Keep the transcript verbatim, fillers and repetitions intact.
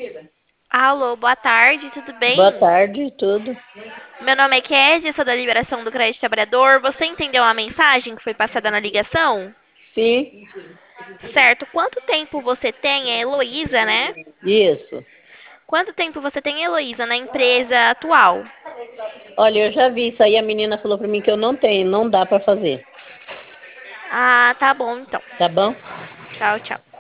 Alô, boa tarde, tudo Boa bem? tarde, tudo. Meu nome é Kézia, sou da Liberação do Crédito Trabalhador. Você entendeu a mensagem que foi passada na ligação? Sim, Certo. Quanto tempo você tem, é Heloísa, né? isso. Quanto tempo você tem, Heloísa, na empresa atual? Olha, eu já vi isso aí, a menina falou pra mim que eu não tenho, não dá pra fazer. Ah, tá bom então. Tá bom? Tchau, tchau.